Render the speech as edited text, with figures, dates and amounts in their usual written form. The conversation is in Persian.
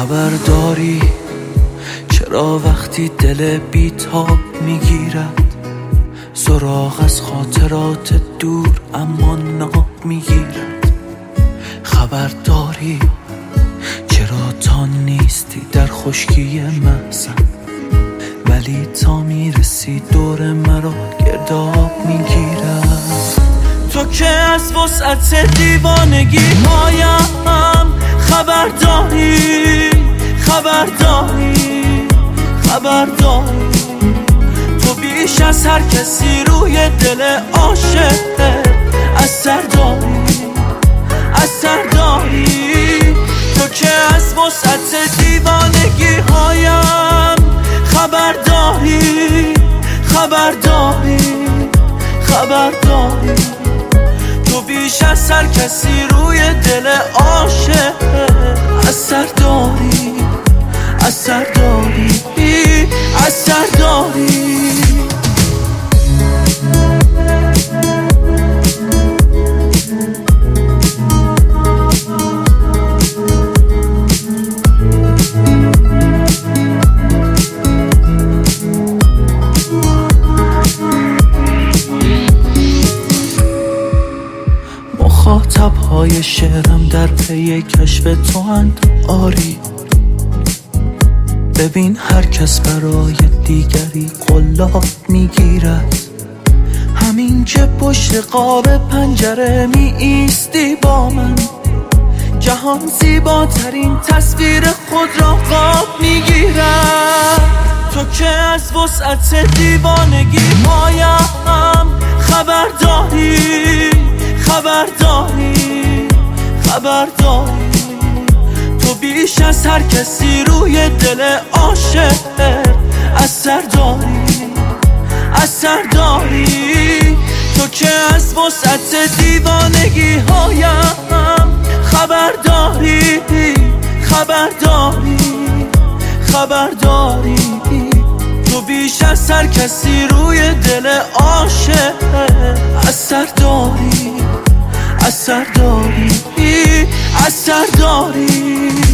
خبر داری چرا وقتی دل بیتاب میگیرد سراغ از خاطرات دور اما ناب میگیرد؟ خبر داری چرا تا نیستی در خشکی محزن ولی تا میرسی دور مرا گرداب میگیرد؟ تو که از وسعت دیوانگی هایم خبر داری تو بیش از هر کسی روی دل عاشق اثر داری تو که از وسعت دیوانگی هایم خبر داری تو بیش از هر کسی روی دل عاشق اثر داری مخاطب‌های شعرم در پی کشف تو اند آری ببین هر کس برای دیگری قلاب میگیرد همین که پشت قاب پنجره می ایستی با من جهان زیباترین تصویر خود را قاب میگیرد تو که از وسعت دیوانگی هایم خبر داری تو بیش از هر کسی روی دل عاشق اثر داری تو که از وسعت دیوانگی هایم خبر داری تو بیش از هر کسی روی دل عاشق اثر داری